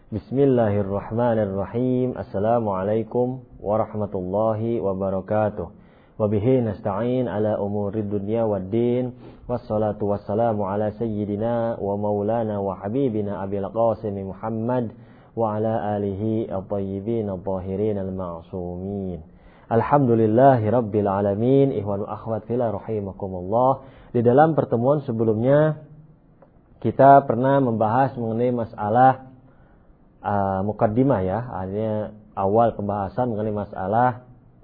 Bismillahirrahmanirrahim. Assalamualaikum warahmatullahi wabarakatuh. Wabihi nasta'in ala umurid dunya waddin. Wassalatu wassalamu ala sayyidina wa maulana wa habibina Abil Qasim Muhammad wa ala alihi at-tayyibin at-tahirin al-ma'sumin. Alhamdulillahi rabbil alamin. Ikhwanu akhwat fillah rahimakumullah. Di dalam pertemuan sebelumnya kita pernah membahas mengenai masalah mukaddimah ya, artinya awal pembahasan mengenai masalah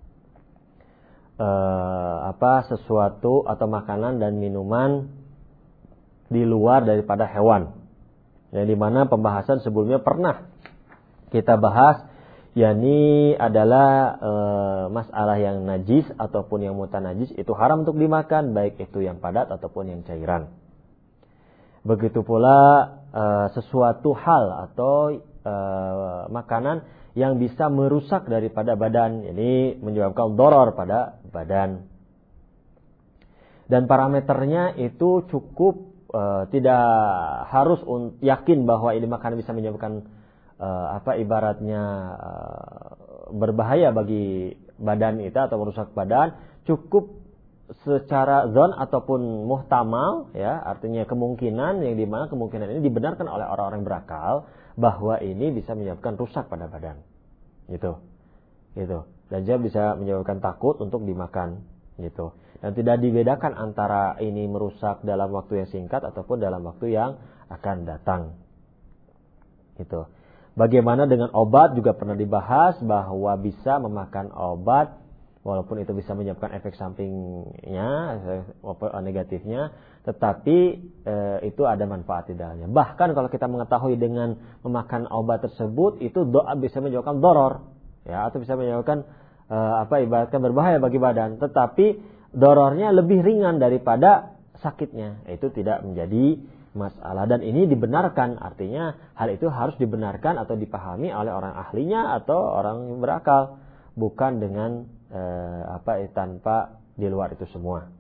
sesuatu atau makanan dan minuman di luar daripada hewan. Yang dimana pembahasan sebelumnya pernah kita bahas, yakni adalah masalah yang najis ataupun yang mutanajis itu haram untuk dimakan, baik itu yang padat ataupun yang cairan. Begitu pula sesuatu hal atau makanan yang bisa merusak daripada badan, ini menyebabkan doror pada badan. Dan parameternya itu cukup tidak harus yakin bahwa ini makanan bisa menyebabkan ibaratnya berbahaya bagi badan kita atau merusak badan. Cukup secara zon ataupun muhtamal ya, artinya kemungkinan, yang dimana kemungkinan ini dibenarkan oleh orang-orang berakal bahwa ini bisa menyebabkan rusak pada badan gitu. Dan dia bisa menyebabkan takut untuk dimakan gitu. Dan tidak dibedakan antara ini merusak dalam waktu yang singkat ataupun dalam waktu yang akan datang gitu. Bagaimana dengan obat juga pernah dibahas bahwa bisa memakan obat walaupun itu bisa menyebabkan efek sampingnya, negatifnya, tetapi itu ada manfaat di dalamnya. Bahkan kalau kita mengetahui dengan memakan obat tersebut itu bisa menyebabkan doror, ya, atau bisa menyebabkan ibaratkan berbahaya bagi badan, tetapi dorornya lebih ringan daripada sakitnya, itu tidak menjadi masalah. Dan ini dibenarkan, artinya hal itu harus dibenarkan atau dipahami oleh orang ahlinya atau orang yang berakal, bukan dengan tanpa di luar itu semua.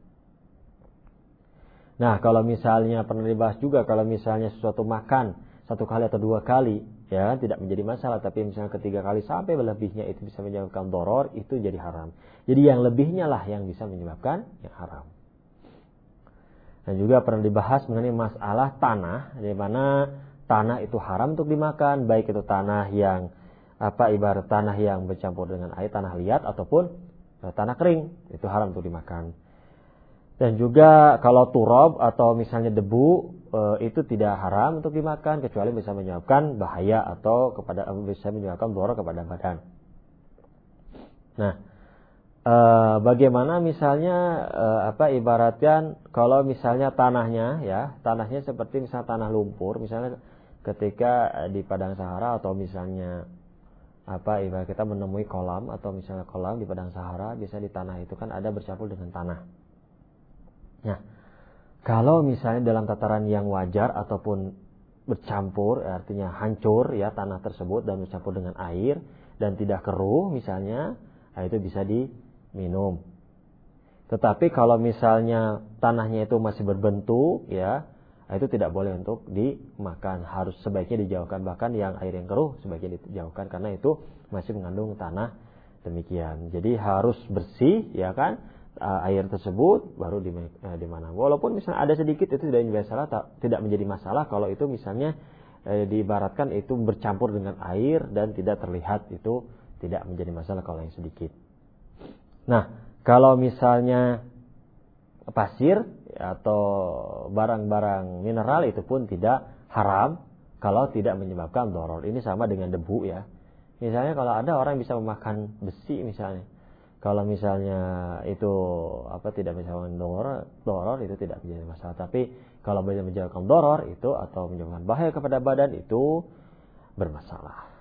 Nah, kalau misalnya pernah dibahas juga, kalau misalnya sesuatu makan satu kali atau dua kali ya tidak menjadi masalah, tapi misalnya ketiga kali sampai berlebihnya itu bisa menyebabkan doror, itu jadi haram. Jadi yang lebihnya lah yang bisa menyebabkan yang haram. Dan juga pernah dibahas mengenai masalah tanah, di mana tanah itu haram untuk dimakan, baik itu tanah yang ibarat tanah yang bercampur dengan air, tanah liat ataupun tanah kering, itu haram untuk dimakan. Dan juga kalau turab atau misalnya debu itu tidak haram untuk dimakan, kecuali bisa menyebabkan bahaya atau bisa menyebabkan doror kepada badan. Nah, bagaimana misalnya ibaratkan kalau misalnya tanahnya seperti misalnya tanah lumpur, misalnya ketika di padang Sahara atau misalnya ibarat kita menemui kolam atau misalnya kolam di padang Sahara, bisa di tanah itu kan ada bercampur dengan tanah. Nah, kalau misalnya dalam tataran yang wajar ataupun bercampur, artinya hancur ya tanah tersebut dan bercampur dengan air dan tidak keruh misalnya, itu bisa diminum. Tetapi kalau misalnya tanahnya itu masih berbentuk ya, itu tidak boleh untuk dimakan, harus sebaiknya dijauhkan, bahkan yang air yang keruh sebaiknya dijauhkan karena itu masih mengandung tanah demikian. Jadi harus bersih ya kan air tersebut baru di mana. Walaupun misalnya ada sedikit itu tidak menjadi masalah kalau itu misalnya diibaratkan itu bercampur dengan air dan tidak terlihat, itu tidak menjadi masalah kalau yang sedikit. Nah, kalau misalnya pasir atau barang-barang mineral itu pun tidak haram kalau tidak menyebabkan doror. Ini sama dengan debu ya. Misalnya kalau ada orang bisa memakan besi misalnya, kalau misalnya itu tidak menyebabkan doror itu tidak menjadi masalah. Tapi kalau menyebabkan doror itu atau menyebabkan bahaya kepada badan itu bermasalah.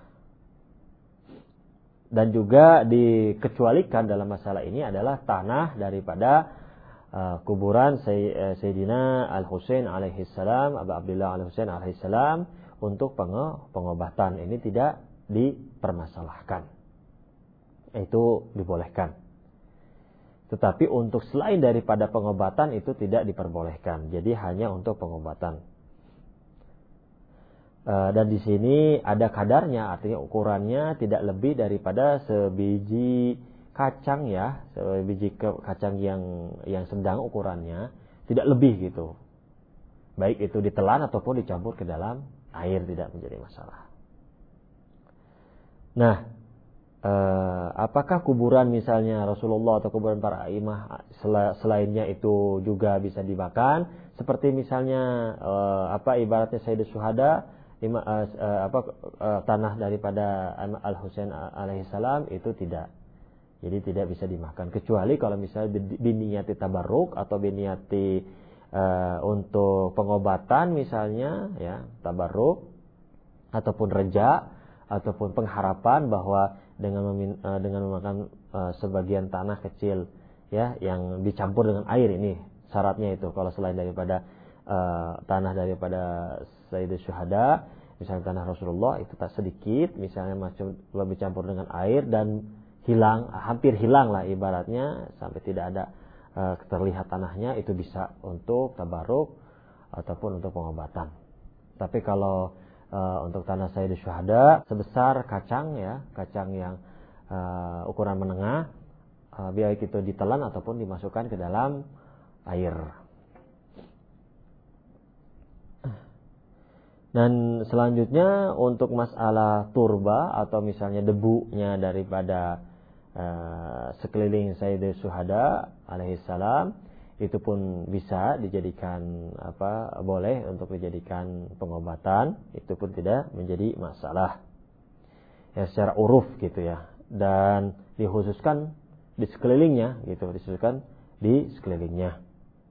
Dan juga dikecualikan dalam masalah ini adalah tanah daripada kuburan Sayyidina Al-Husain alaihissalam, Abu Abdullah Al-Husain alaihissalam untuk pengobatan. Ini tidak dipermasalahkan. Itu dibolehkan. Tetapi untuk selain daripada pengobatan itu tidak diperbolehkan. Jadi hanya untuk pengobatan. Dan di sini ada kadarnya, artinya ukurannya tidak lebih daripada sebiji kacang ya, sebiji kacang yang sedang ukurannya, tidak lebih gitu. Baik itu ditelan ataupun dicampur ke dalam air, tidak menjadi masalah. Nah, apakah kuburan misalnya Rasulullah atau kuburan para imam selainnya itu juga bisa dimakan? Seperti misalnya ibaratnya Sayyidus Syuhada, tanah daripada Al-Husain alaihissalam itu tidak. Jadi tidak bisa dimakan kecuali kalau misalnya biniyati tabarruk atau biniyati untuk pengobatan misalnya ya, tabarruk ataupun reja ataupun pengharapan bahwa dengan memakan sebagian tanah kecil ya yang dicampur dengan air, ini syaratnya itu. Kalau selain daripada tanah daripada Sayyidus Syuhada, misalnya tanah Rasulullah itu tak sedikit, misalnya macam dicampur dengan air dan hampir hilang lah ibaratnya sampai tidak ada terlihat tanahnya, itu bisa untuk tabarruk ataupun untuk pengobatan. Tapi kalau untuk tanah Sayyidus Syuhada sebesar kacang ya, kacang yang ukuran menengah, baik itu ditelan ataupun dimasukkan ke dalam air. Dan selanjutnya untuk masalah turba atau misalnya debunya daripada sekeliling Sayyidus Syuhada alaihissalam, itu pun bisa dijadikan boleh untuk dijadikan pengobatan, itu pun tidak menjadi masalah ya secara uruf gitu ya, dan dikhususkan di sekelilingnya gitu, dikhususkan di sekelilingnya.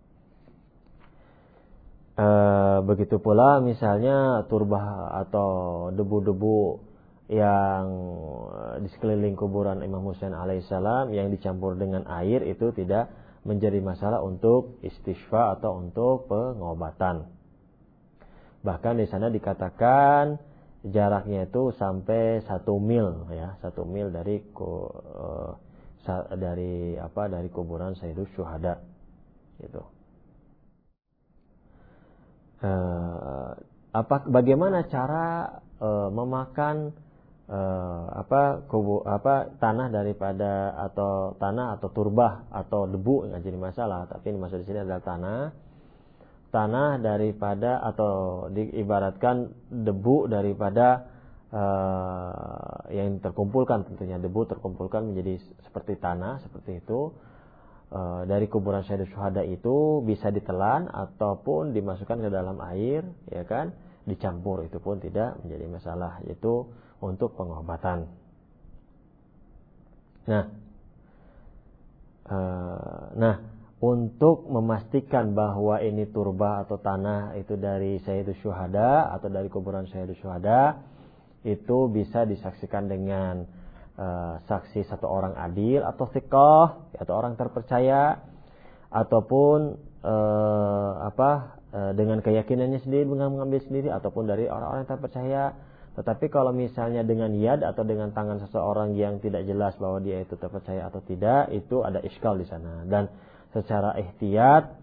Begitu pula misalnya turbah atau debu-debu yang di sekeliling kuburan Imam Husain alaihissalam yang dicampur dengan air, itu tidak menjadi masalah untuk istisfa atau untuk pengobatan. Bahkan di sana dikatakan jaraknya itu sampai 1 mil ya, 1 mil dari kuburan Sayyidus Syuhada gitu. Bagaimana cara memakan tanah daripada atau turbah atau debu, nggak jadi masalah. Tapi ini maksud di sini adalah tanah daripada atau diibaratkan debu daripada yang terkumpulkan, tentunya debu terkumpulkan menjadi seperti tanah seperti itu. Dari kuburan Sayyidus Syuhada itu bisa ditelan ataupun dimasukkan ke dalam air ya kan, dicampur, itu pun tidak menjadi masalah, yaitu untuk pengobatan. Nah, untuk memastikan bahwa ini turba atau tanah itu dari Sayyidus Syuhada atau dari kuburan Sayyidus Syuhada, itu bisa disaksikan dengan saksi satu orang adil atau thiqah atau orang terpercaya, ataupun dengan keyakinannya sendiri, mengambil sendiri, ataupun dari orang-orang yang terpercaya. Tetapi kalau misalnya dengan yad atau dengan tangan seseorang yang tidak jelas bahwa dia itu terpercaya atau tidak, itu ada iskal di sana. Dan secara ihtiyat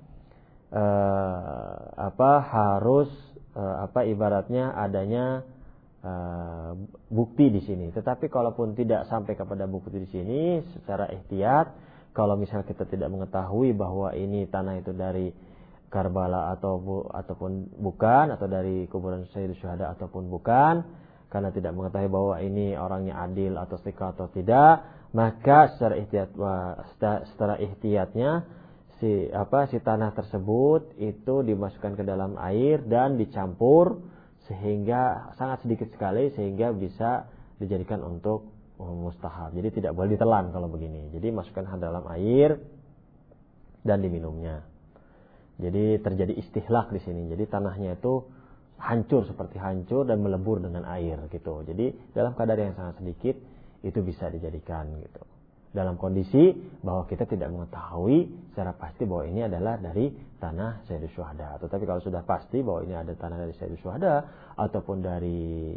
harus ibaratnya adanya bukti di sini. Tetapi kalaupun tidak sampai kepada bukti di sini, secara ihtiyat, kalau misalnya kita tidak mengetahui bahwa ini tanah itu dari Karbala ataupun bukan, atau dari kuburan Sayyidus Syuhada ataupun bukan, karena tidak mengetahui bahwa ini orangnya adil atau thiqah atau tidak, maka secara ihtiyatnya si tanah tersebut itu dimasukkan ke dalam air dan dicampur sehingga sangat sedikit sekali, sehingga bisa dijadikan untuk mustahab. Jadi tidak boleh ditelan kalau begini. Jadi masukkan ke dalam air dan diminumnya. Jadi terjadi istihlak di sini. Jadi tanahnya itu seperti hancur dan melebur dengan air gitu. Jadi dalam kadar yang sangat sedikit itu bisa dijadikan gitu. Dalam kondisi bahwa kita tidak mengetahui secara pasti bahwa ini adalah dari tanah Sayyidus Syuhada. Tetapi kalau sudah pasti bahwa ini ada tanah dari Sayyidus Syuhada ataupun dari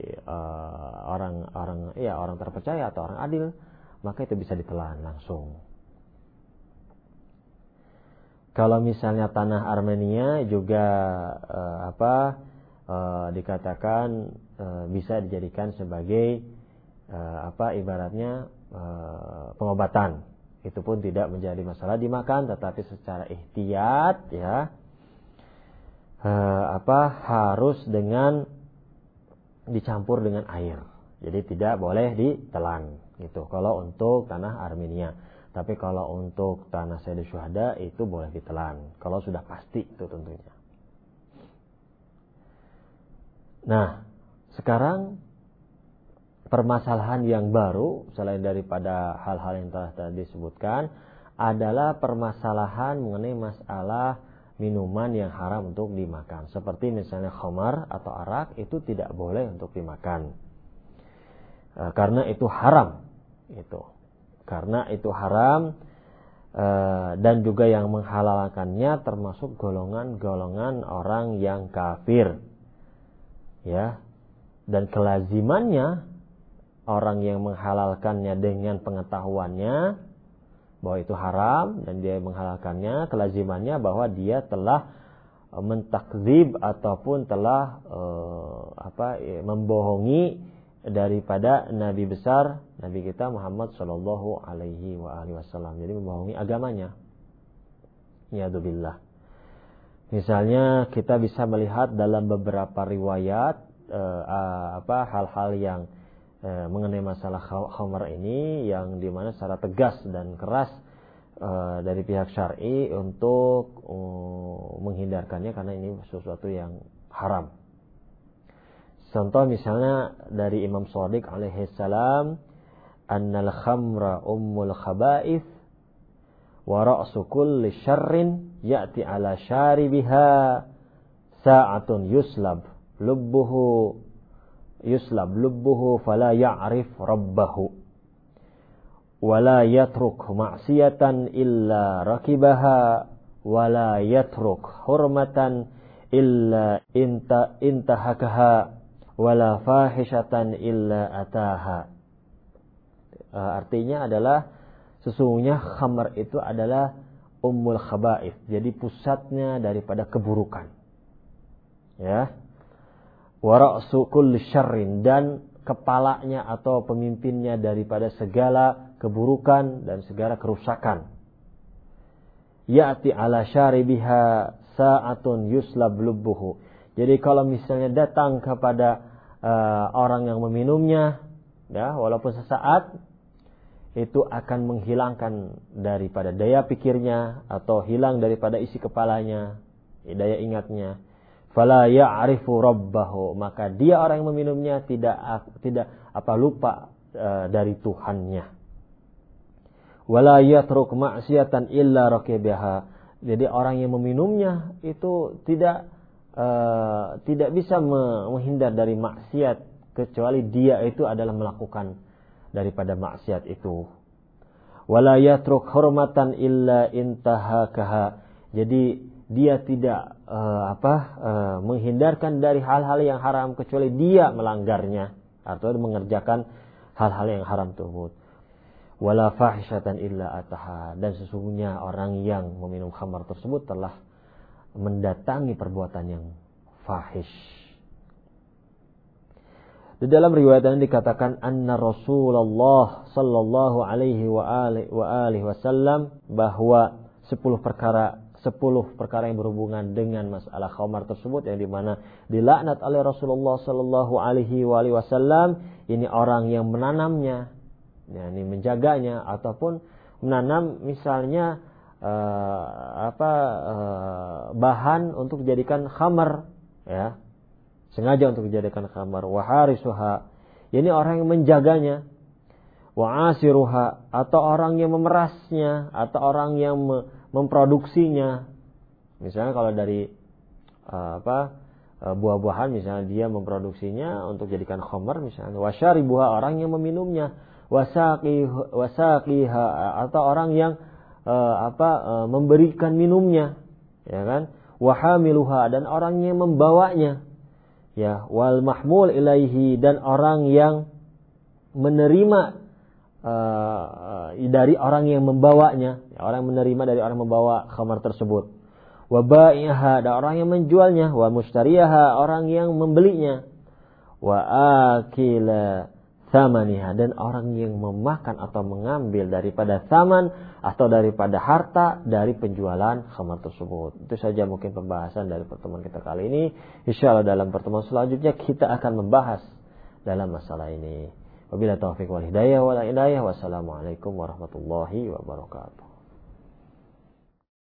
orang terpercaya atau orang adil, maka itu bisa ditelan langsung. Kalau misalnya tanah Armenia juga dikatakan bisa dijadikan sebagai ibaratnya pengobatan. Itu pun tidak menjadi masalah dimakan, tetapi secara ihtiyat ya harus dengan dicampur dengan air. Jadi tidak boleh ditelan gitu. Kalau untuk tanah Armenia. Tapi kalau untuk tanah Sayyidus Syuhada itu boleh ditelan. Kalau sudah pasti itu tentunya. Nah, sekarang permasalahan yang baru selain daripada hal-hal yang telah tadi disebutkan adalah permasalahan mengenai masalah minuman yang haram untuk dimakan. Seperti misalnya khamar atau arak itu tidak boleh untuk dimakan. Karena itu haram. Karena itu haram dan juga yang menghalalkannya termasuk golongan-golongan orang yang kafir. Ya. Dan kelazimannya orang yang menghalalkannya dengan pengetahuannya bahwa itu haram dan dia menghalalkannya, kelazimannya bahwa dia telah mentakzib ataupun telah membohongi daripada Nabi besar Nabi kita Muhammad sallallahu alaihi wasallam. Jadi membohongi agamanya. Ya'udzubillah. Misalnya kita bisa melihat dalam beberapa riwayat hal-hal yang mengenai masalah khamar ini yang dimana secara tegas dan keras dari pihak syar'i untuk menghindarkannya karena ini sesuatu yang haram. Contoh misalnya dari Imam Shadiq alaihi salam, annal khamra ummul khaba'ith wa ra'su kulli syarrin ya'ti ala syaribiha sa'atun yuslab lubbuhu fala ya'rif rabbahu wa la yatruk ma'siyatan illa rakibaha wa la yatruk hurmatan illa intahakaha wa la fahishatan illa ataha. Artinya adalah sesungguhnya khamar itu adalah ummul khaba'ith, jadi pusatnya daripada keburukan. Ya. Wa ra'su kulli syarrin, dan kepalanya atau pemimpinnya daripada segala keburukan dan segala kerusakan. Ya'ti ala syaribiha sa'atun yuslab lubbuhu. Jadi kalau misalnya datang kepada orang yang meminumnya, ya, walaupun sesaat, itu akan menghilangkan daripada daya pikirnya atau hilang daripada isi kepalanya, daya ingatnya. Fala ya'rifu rabbahu, maka dia orang yang meminumnya tidak lupa dari Tuhannya. Wala yatruk ma'siyatan illa rakibaha. Jadi orang yang meminumnya itu tidak bisa menghindar dari maksiat kecuali dia itu adalah melakukan daripada maksiat itu. Wala yatruk hurmatan illa intahakaha. Jadi dia tidak menghindarkan dari hal-hal yang haram kecuali dia melanggarnya atau mengerjakan hal-hal yang haram tersebut. Wala fahishatan illa ataha, dan sesungguhnya orang yang meminum khamar tersebut telah mendatangi perbuatan yang fahish. Di dalam riwayat ini dikatakan anna Rasulullah sallallahu alaihi wa alihi wasallam bahwa 10 perkara yang berhubungan dengan masalah khamar tersebut yang dimana dilaknat oleh Rasulullah sallallahu alaihi wasallam, ini orang yang menanamnya, yakni menjaganya ataupun menanam misalnya bahan untuk dijadikan khamar, ya, sengaja untuk dijadikan khamar. Wa harisuha, ini orang yang menjaganya. Wa asiruha, atau orang yang memerasnya atau orang yang memproduksinya. Misalnya kalau dari buah-buahan, misalnya dia memproduksinya untuk jadikan khamar misalnya. Wa syaribuha, orang yang meminumnya. Wa saqiha, atau orang yang memberikan minumnya, ya kan? Wa hamiluha, dan orang yang membawanya, ya. Wal mahmul ilaihi, dan orang yang menerima dari orang yang membawanya, ya, orang yang menerima dari orang membawa khamar tersebut. wa ba'iha, ada orang yang menjualnya, wa mushtariyaha, orang yang membelinya, wa akila thamaniha, dan orang yang memakan atau mengambil daripada thaman atau daripada harta dari penjualan khamar tersebut. Itu saja mungkin pembahasan dari pertemuan kita kali ini. Insyaallah dalam pertemuan selanjutnya kita akan membahas dalam masalah ini. Wabillahi taufiq wal hidayah wal hidayah. Wassalamualaikum warahmatullahi wabarakatuh.